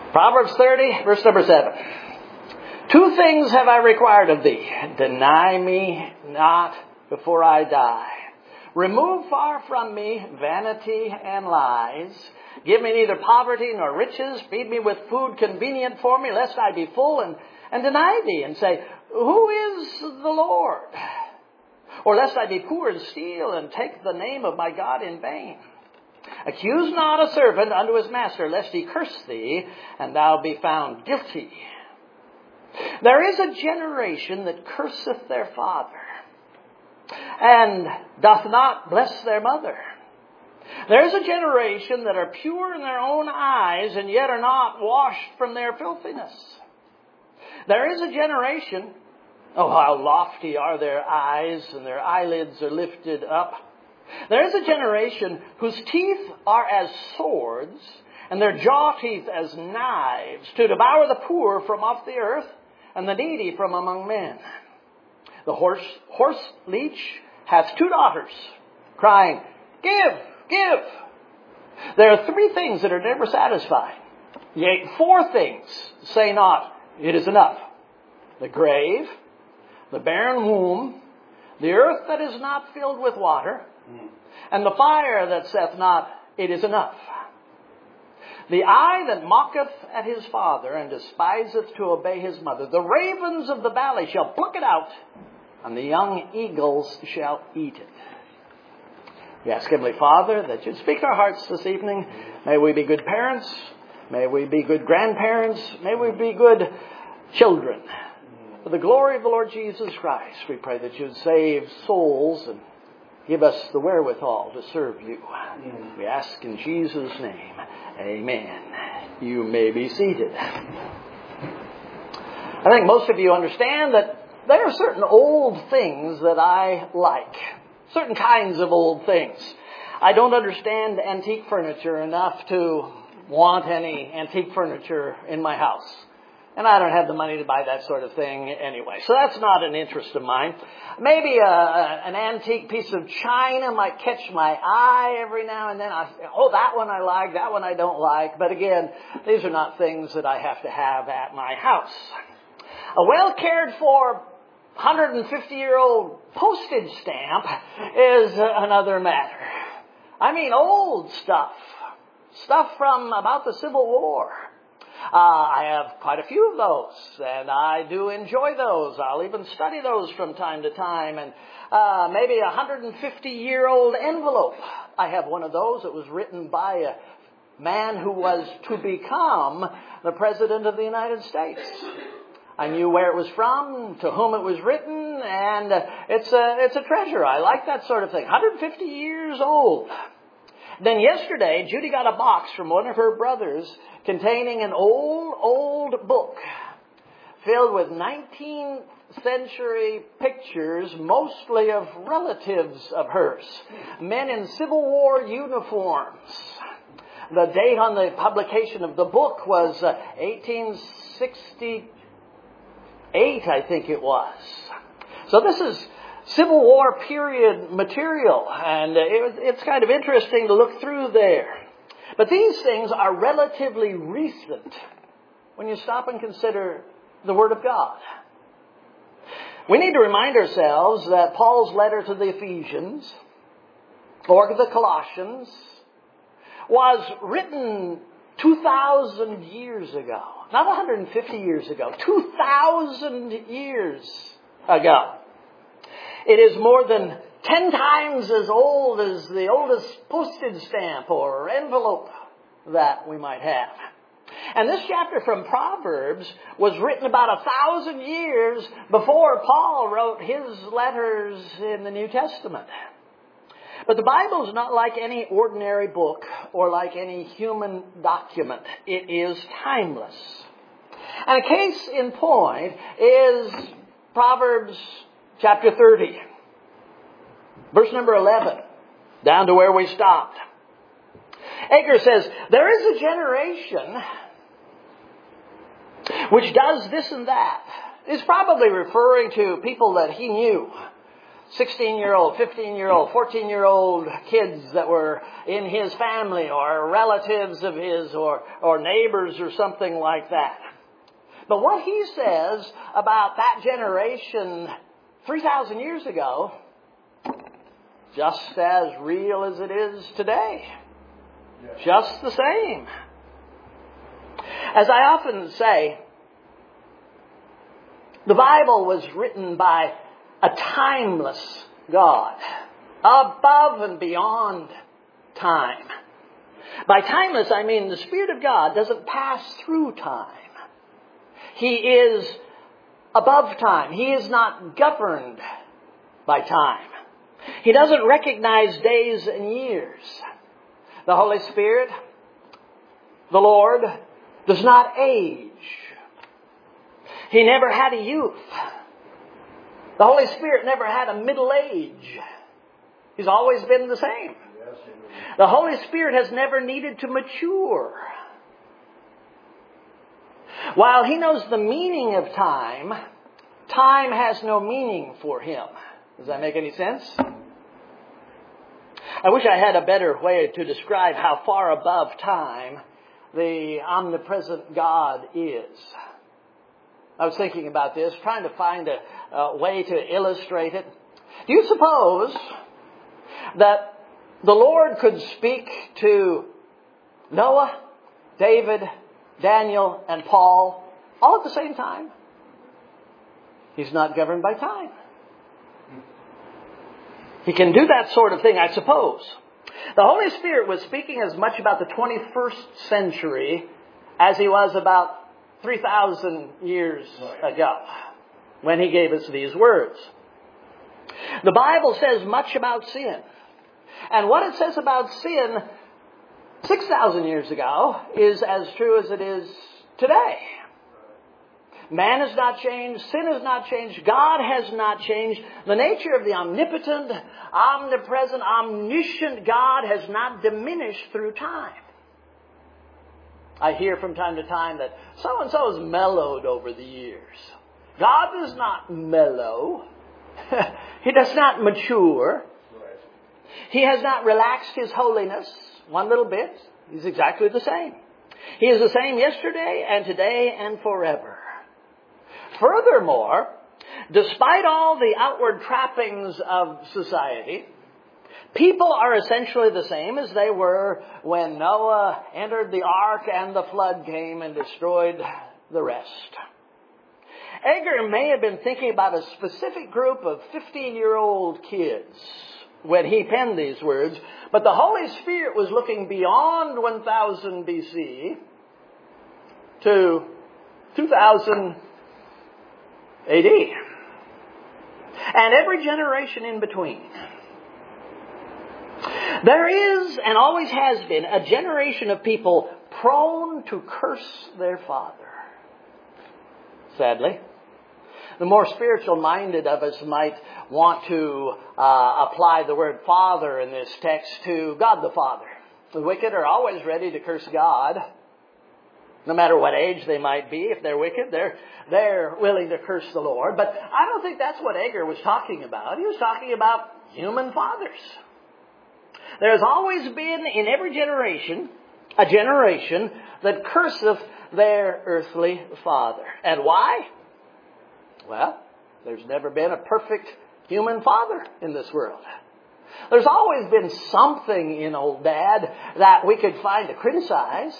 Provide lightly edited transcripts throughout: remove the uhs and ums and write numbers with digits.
Proverbs 30, verse number 7. 2 things have I required of thee. Deny me not before I die. Remove far from me vanity and lies. Give me neither poverty nor riches. Feed me with food convenient for me, lest I be full and deny thee and say, Who is the Lord? Or lest I be poor and steal and take the name of my God in vain. Accuse not a servant unto his master, lest he curse thee, and thou be found guilty. There is a generation that curseth their father, and doth not bless their mother. There is a generation that are pure in their own eyes, and yet are not washed from their filthiness. There is a generation, oh, how lofty are their eyes, and their eyelids are lifted up. There is a generation whose teeth are as swords, and their jaw teeth as knives, to devour the poor from off the earth, and the needy from among men. The horse leech hath 2 daughters, crying, Give, give. There are 3 things that are never satisfied. Yea, 4 things say not, It is enough. The grave, the barren womb, the earth that is not filled with water, and the fire that saith not, It is enough. The eye that mocketh at his father, and despiseth to obey his mother. The ravens of the valley shall pluck it out, and the young eagles shall eat it. We ask Heavenly Father that you'd speak to our hearts this evening. May we be good parents. May we be good grandparents. May we be good children. For the glory of the Lord Jesus Christ, we pray that you'd save souls and give us the wherewithal to serve you. We ask in Jesus' name. Amen. You may be seated. I think most of you understand that there are certain old things that I like. Certain kinds of old things. I don't understand antique furniture enough to want any antique furniture in my house. And I don't have the money to buy that sort of thing anyway. So that's not an interest of mine. Maybe an antique piece of china might catch my eye every now and then. I say, that one I like, that one I don't like. But again, these are not things that I have to have at my house. A well cared for 150-year-old postage stamp is another matter. I mean old stuff. Stuff from about the Civil War. I have quite a few of those, and I do enjoy those. I'll even study those from time to time. And maybe a 150-year-old envelope. I have one of those. It was written by a man who was to become the President of the United States. I knew where it was from, to whom it was written, and it's a treasure. I like that sort of thing. 150 years old. Then yesterday, Judy got a box from one of her brothers containing an old book filled with 19th century pictures, mostly of relatives of hers, men in Civil War uniforms. The date on the publication of the book was 1868, I think it was. So this is Civil War period material, and it's kind of interesting to look through there. But these things are relatively recent when you stop and consider the Word of God. We need to remind ourselves that Paul's letter to the Ephesians or the Colossians was written 2,000 years ago. Not 150 years ago. 2,000 years ago. It is more than 10 times as old as the oldest postage stamp or envelope that we might have. And this chapter from Proverbs was written about 1,000 years before Paul wrote his letters in the New Testament. But the Bible is not like any ordinary book or like any human document. It is timeless. And a case in point is Proverbs chapter 30, verse number 11, down to where we stopped. Agur says, there is a generation which does this and that. He's probably referring to people that he knew. 16-year-old, 15-year-old, 14-year-old kids that were in his family or relatives of his or neighbors or something like that. But what he says about that generation 3,000 years ago, just as real as it is today. Just the same. As I often say, the Bible was written by a timeless God, above and beyond time. By timeless, I mean the Spirit of God doesn't pass through time. He is above time. He is not governed by time. He doesn't recognize days and years. The Holy Spirit, the Lord, does not age. He never had a youth. The Holy Spirit never had a middle age. He's always been the same. The Holy Spirit has never needed to mature. While He knows the meaning of time, time has no meaning for Him. Does that make any sense? I wish I had a better way to describe how far above time the omnipresent God is. I was thinking about this, trying to find a way to illustrate it. Do you suppose that the Lord could speak to Noah, David, Daniel, and Paul all at the same time? He's not governed by time. He can do that sort of thing, I suppose. The Holy Spirit was speaking as much about the 21st century as He was about 3,000 years ago when He gave us these words. The Bible says much about sin. And what it says about sin 6,000 years ago is as true as it is today. Man has not changed. Sin has not changed. God has not changed. The nature of the omnipotent, omnipresent, omniscient God has not diminished through time. I hear from time to time that so-and-so has mellowed over the years. God does not mellow. He does not mature. He has not relaxed His holiness one little bit. He's exactly the same. He is the same yesterday and today and forever. Furthermore, despite all the outward trappings of society, people are essentially the same as they were when Noah entered the ark and the flood came and destroyed the rest. Agur may have been thinking about a specific group of 15-year-old kids when he penned these words, but the Holy Spirit was looking beyond 1000 BC to 2000 AD. And every generation in between. There is, and always has been, a generation of people prone to curse their father. Sadly. The more spiritual-minded of us might want to apply the word Father in this text to God the Father. The wicked are always ready to curse God. No matter what age they might be, if they're wicked, they're willing to curse the Lord. But I don't think that's what Agur was talking about. He was talking about human fathers. There has always been in every generation a generation that curseth their earthly father. And why? Well, there's never been a perfect human father in this world. There's always been something in old Dad that we could find to criticize.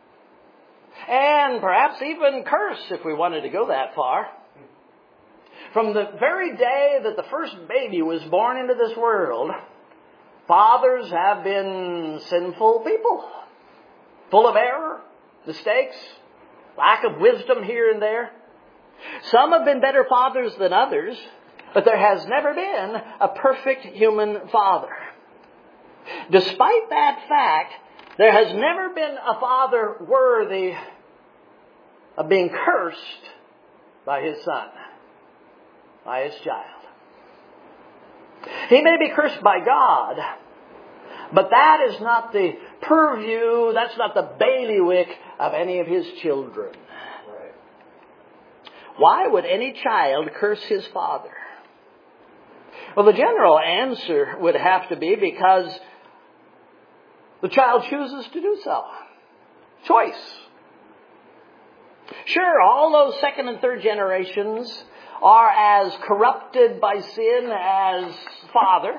And perhaps even curse if we wanted to go that far. From the very day that the first baby was born into this world, fathers have been sinful people. Full of error, mistakes, lack of wisdom here and there. Some have been better fathers than others, but there has never been a perfect human father. Despite that fact, there has never been a father worthy of being cursed by his son, by his child. He may be cursed by God, but that is not the purview, that's not the bailiwick of any of his children. Right. Why would any child curse his father? Well, the general answer would have to be because the child chooses to do so. Choice. Sure, all those second and third generations are as corrupted by sin as father.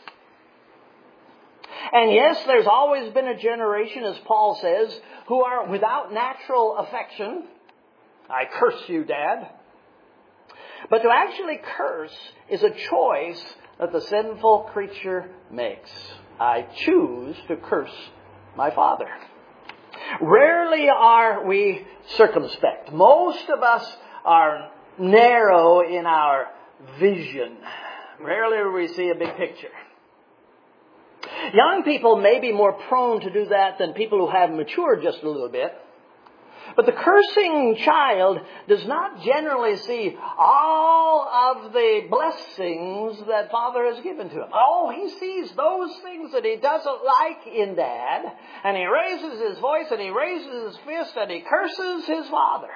And yes, there's always been a generation, as Paul says, who are without natural affection. I curse you, Dad. But to actually curse is a choice that the sinful creature makes. I choose to curse my father. Rarely are we circumspect. Most of us are narrow in our vision. Rarely do we see a big picture. Young people may be more prone to do that than people who have matured just a little bit. But the cursing child does not generally see all of the blessings that Father has given to him. Oh, he sees those things that he doesn't like in Dad, and he raises his voice and he raises his fist and he curses his father.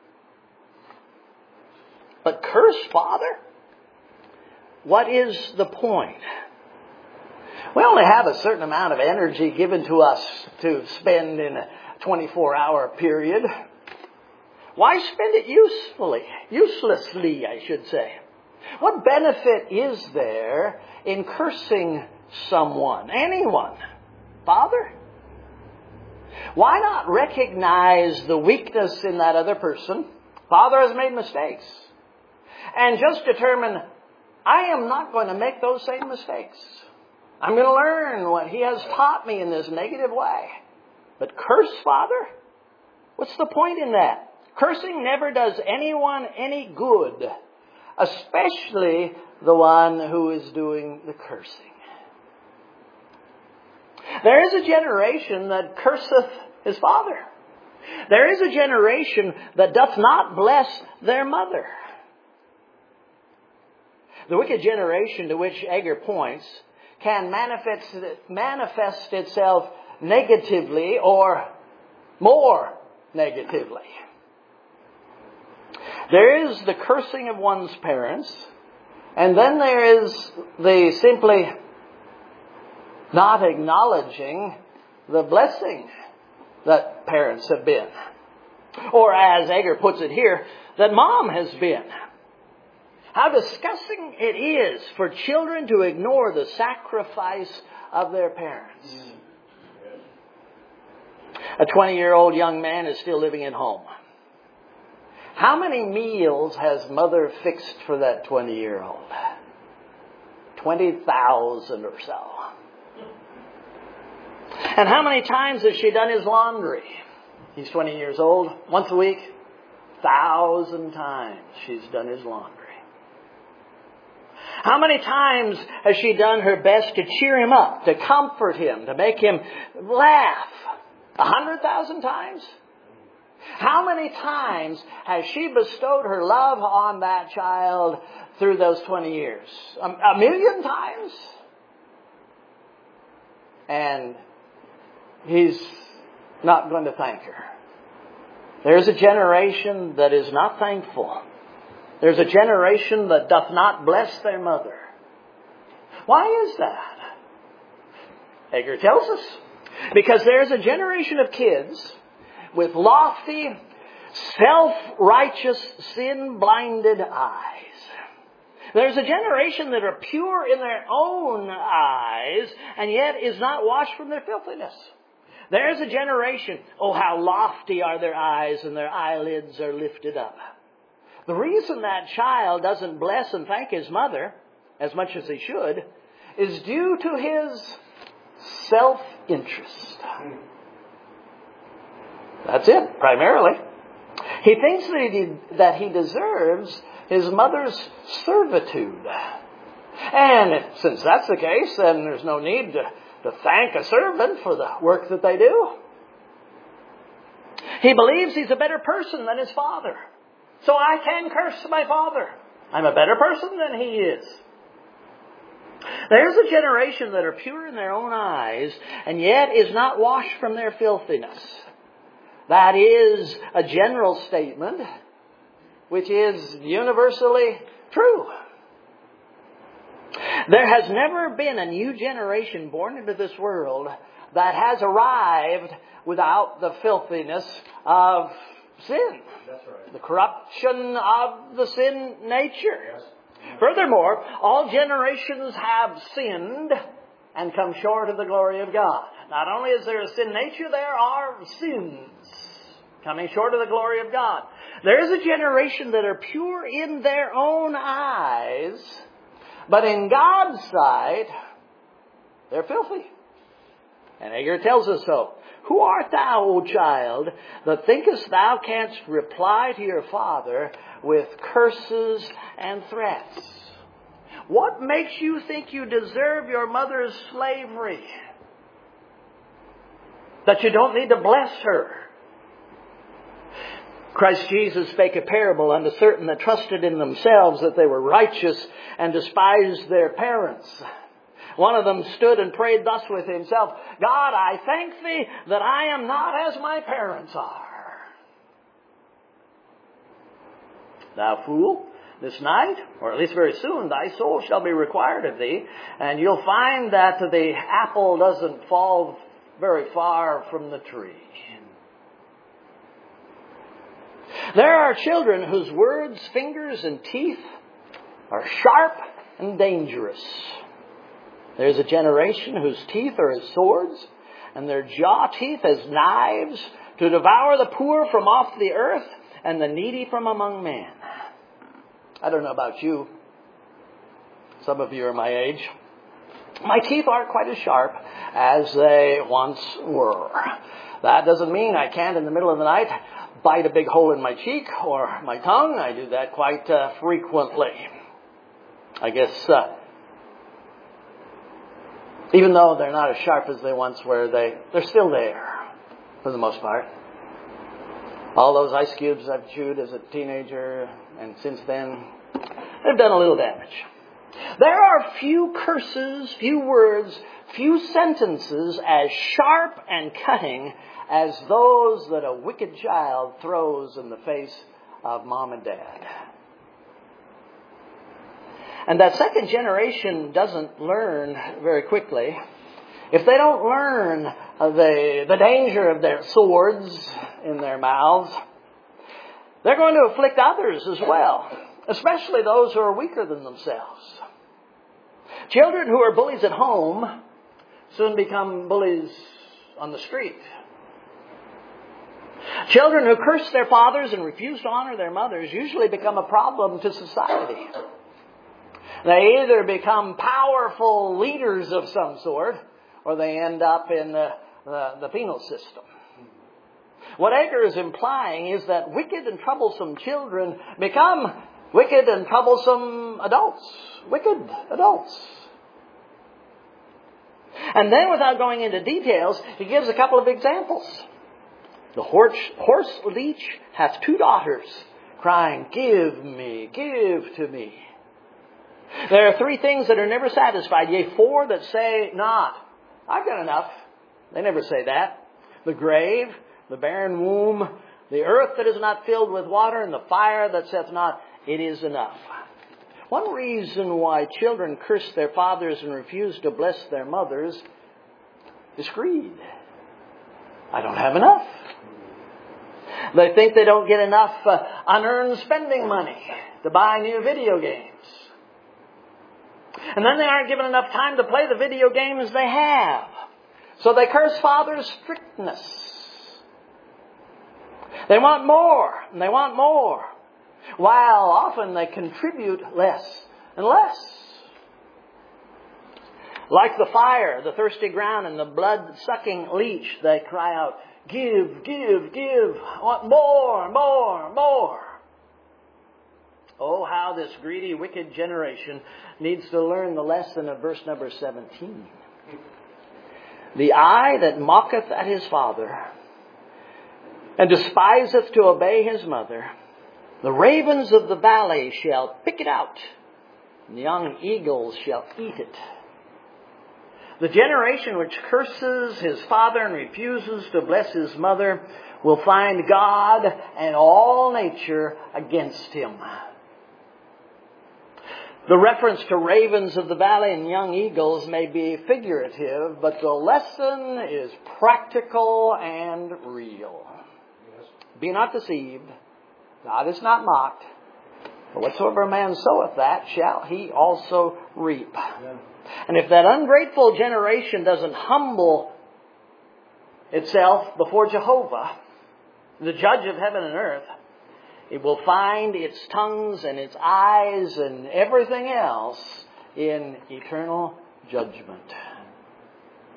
But curse Father? What is the point? We only have a certain amount of energy given to us to spend in a 24-hour period. Why spend it uselessly, I should say? What benefit is there in cursing someone, anyone? Father? Why not recognize the weakness in that other person? Father has made mistakes. And just determine, I am not going to make those same mistakes. I'm going to learn what he has taught me in this negative way. But curse Father? What's the point in that? Cursing never does anyone any good, especially the one who is doing the cursing. There is a generation that curseth his father. There is a generation that doth not bless their mother. The wicked generation to which Agur points can manifest itself negatively or more negatively. There is the cursing of one's parents, and then there is the simply not acknowledging the blessing that parents have been. Or as Agur puts it here, that mom has been. How disgusting it is for children to ignore the sacrifice of their parents. A 20-year-old young man is still living at home. How many meals has mother fixed for that 20-year-old? 20,000 or so. And how many times has she done his laundry? He's 20 years old. Once a week? 1,000 times she's done his laundry. How many times has she done her best to cheer him up, to comfort him, to make him laugh? 100,000 times? How many times has she bestowed her love on that child through those 20 years? 1,000,000 times? And he's not going to thank her. There's a generation that is not thankful. There's a generation that doth not bless their mother. Why is that? Agur tells us. Because there's a generation of kids with lofty, self-righteous, sin-blinded eyes. There's a generation that are pure in their own eyes and yet is not washed from their filthiness. There's a generation, oh, how lofty are their eyes and their eyelids are lifted up. The reason that child doesn't bless and thank his mother as much as he should is due to his self-interest. That's it, primarily. He thinks that he deserves his mother's servitude. And since that's the case, then there's no need to thank a servant for the work that they do. He believes he's a better person than his father. So I can curse my father. I'm a better person than he is. There's a generation that are pure in their own eyes and yet is not washed from their filthiness. That is a general statement which is universally true. There has never been a new generation born into this world that has arrived without the filthiness of sin. That's right. The corruption of the sin nature. Yes. Furthermore, all generations have sinned and come short of the glory of God. Not only is there a sin nature, there are sins coming short of the glory of God. There is a generation that are pure in their own eyes, but in God's sight, they're filthy. And Agur tells us so. Who art thou, O child, that thinkest thou canst reply to your father with curses and threats? What makes you think you deserve your mother's slavery? That you don't need to bless her? Christ Jesus spake a parable unto certain that trusted in themselves that they were righteous and despised their parents. One of them stood and prayed thus with himself, God, I thank thee that I am not as my parents are. Thou fool, this night, or at least very soon, thy soul shall be required of thee, and you'll find that the apple doesn't fall very far from the tree. There are children whose words, fingers, and teeth are sharp and dangerous. There's a generation whose teeth are as swords, and their jaw teeth as knives, to devour the poor from off the earth and the needy from among men. I don't know about you. Some of you are my age. My teeth aren't quite as sharp as they once were. That doesn't mean I can't, in the middle of the night, bite a big hole in my cheek or my tongue. I do that quite frequently. I guess even though they're not as sharp as they once were, they're still there for the most part. All those ice cubes I've chewed as a teenager and since then, they've done a little damage. There are few curses, few words, few sentences as sharp and cutting as those that a wicked child throws in the face of mom and dad. And that second generation doesn't learn very quickly. If they don't learn the danger of their swords in their mouths, they're going to afflict others as well, especially those who are weaker than themselves. Children who are bullies at home soon become bullies on the street. Children who curse their fathers and refuse to honor their mothers usually become a problem to society. They either become powerful leaders of some sort, or they end up in the penal system. What Agur is implying is that wicked and troublesome children become wicked and troublesome adults. Wicked adults. And then, without going into details, he gives a couple of examples. The horse leech hath 2 daughters, crying, give me, give to me. There are 3 things that are never satisfied, yea, 4 that say not. I've got enough. They never say that. The grave, the barren womb, the earth that is not filled with water, and the fire that saith not, it is enough. One reason why children curse their fathers and refuse to bless their mothers is greed. I don't have enough. They think they don't get enough unearned spending money to buy new video games. And then they aren't given enough time to play the video games they have. So they curse father's strictness. They want more, and they want more. While often they contribute less and less. Like the fire, the thirsty ground, and the blood-sucking leech, they cry out, give, give, give. I want more, more, more. Oh, how this greedy, wicked generation needs to learn the lesson of verse number 17. The eye that mocketh at his father, and despiseth to obey his mother, the ravens of the valley shall pick it out, and the young eagles shall eat it. The generation which curses his father and refuses to bless his mother will find God and all nature against him. The reference to ravens of the valley and young eagles may be figurative, but the lesson is practical and real. Yes. Be not deceived. God is not mocked. For whatsoever a man soweth, that shall he also reap. Yeah. And if that ungrateful generation doesn't humble itself before Jehovah, the judge of heaven and earth, it will find its tongues and its eyes and everything else in eternal judgment.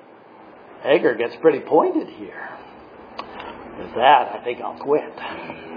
Hagar gets pretty pointed here. With that, I think I'll quit.